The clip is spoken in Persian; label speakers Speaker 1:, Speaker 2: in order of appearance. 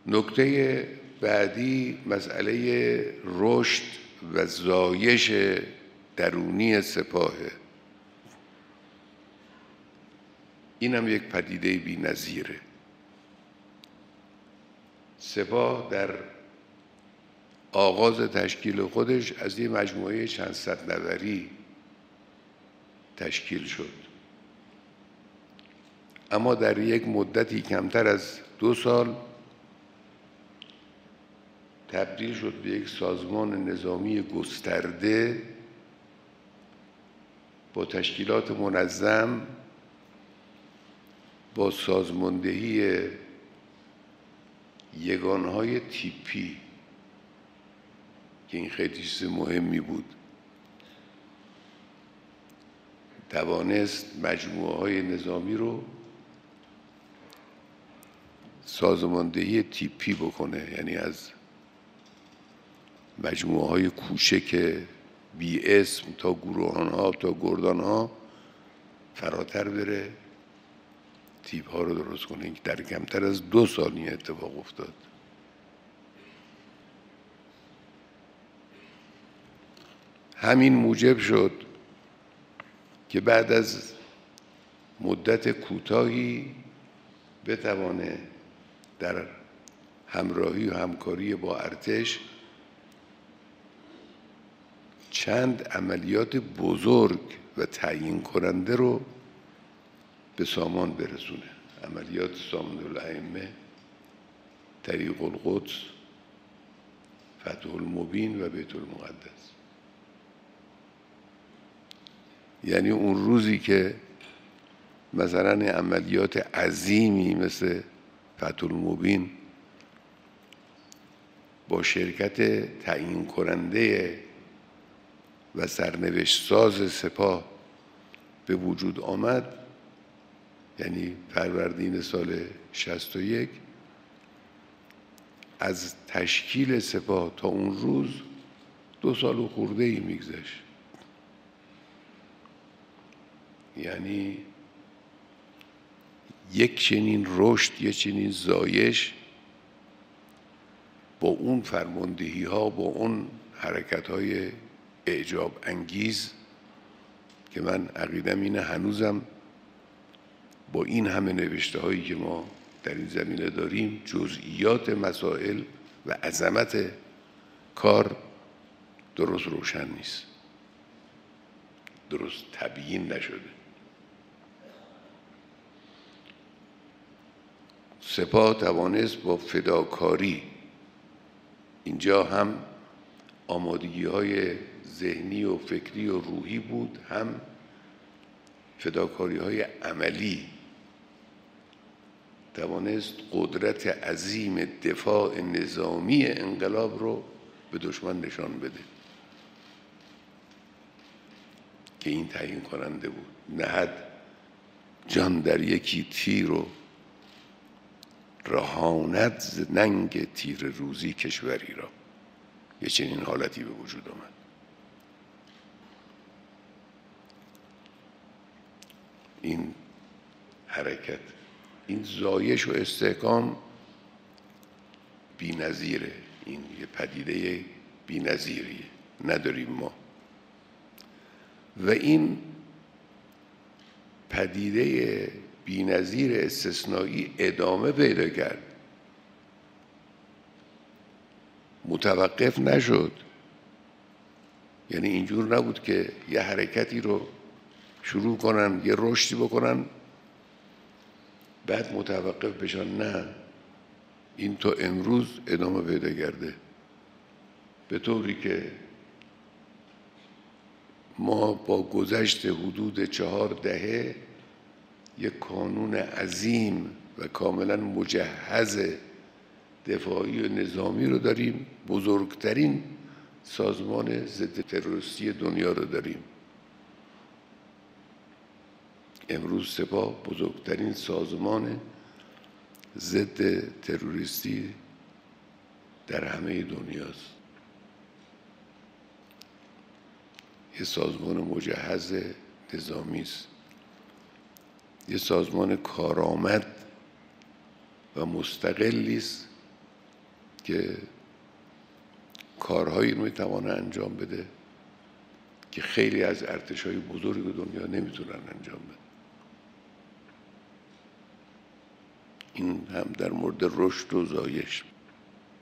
Speaker 1: نکته بعدی مسئله رشد و زایش درونی سپاهه. این هم یک پدیده بی‌نظیره. سپاه در آغاز تشکیل خودش از یک مجموعه چند صد نفری تشکیل شد، اما در یک مدتی کمتر از 2 سال تبدیل شد به یک سازمان نظامی گسترده با تشکیلات منظم، با سازماندهی یگانه‌های تیپی که این خیلی چیز مهمی بود. توانست مجموعه‌های نظامی رو سازماندهی تیپی بکنه، یعنی از مجموعه‌های کوچک بی اسم تا گروهان‌ها تا گردان‌ها فراتر بره، تیپ‌ها رو درست کنه. که در کمتر از 2 سال این اتفاق افتاد. همین موجب شد که بعد از مدت کوتاهی بتوانه در همراهی و همکاری با ارتش چند عملیات بزرگ و تعیین کننده رو به سامان برسونه. عملیات سامان الائمه، طریق القدس، فتح المبین و بیت المقدس. یعنی اون روزی که مثلا عملیات عظیمی مثل فتح المبین با شرکت تعیین کننده و سرنوشت ساز سپاه به وجود آمد، یعنی فروردین سال 61، از تشکیل سپاه تا اون روز 2 سال و خورده‌ای میگذشت. یعنی یک چنین رشد، یک چنین زایش با اون فرماندهی ها، با اون حرکت های اعجاب انگیز که من عقیدم اینه هنوزم با این همه نوشته هایی که ما در این زمینه داریم جزئیات مسائل و عظمت کار درست روشن نیست، درست تبیین نشده. سپاه توانست با فداکاری، اینجا هم آمادگی های ذهنی و فکری و روحی بود، هم فداکاری های عملی، توانست قدرت عظیم دفاع نظامی انقلاب رو به دشمن نشان بده که این تعیین کننده بود. نهد جان در یکی تیر و رهاند ز ننگ تیر روزی کشوری را. یه چنین حالتی به وجود آمد. این حرکت، این زایش و استحکام بی‌نظیره. این یه پدیده بی‌نظیریه، نداریم ما. و این پدیده بی‌نظیر استثنایی ادامه پیدا کرد، متوقف نشد. یعنی اینجور نبود که یه حرکتی رو شروع کنن، یه رشدی بکنن بعد متوقف بشن. نه، این تا امروز ادامه پیدا کرده، به طوری که ما با گذشت حدود 4 دهه یک کانون عظیم و کاملا مجهز دفاعی و نظامی رو داریم. بزرگترین سازمان ضد تروریستی دنیا رو داریم. امروز سپاه بزرگترین سازمان ضد تروریستی در همه دنیاست. یه سازمان مجهز نظامی است، یه سازمان کارآمد و مستقلی است که کارهایی رو میتوانه انجام بده که خیلی از ارتش‌های بزرگ دنیا نمیتونن انجام بدن. این هم در مورد رشد و زایش.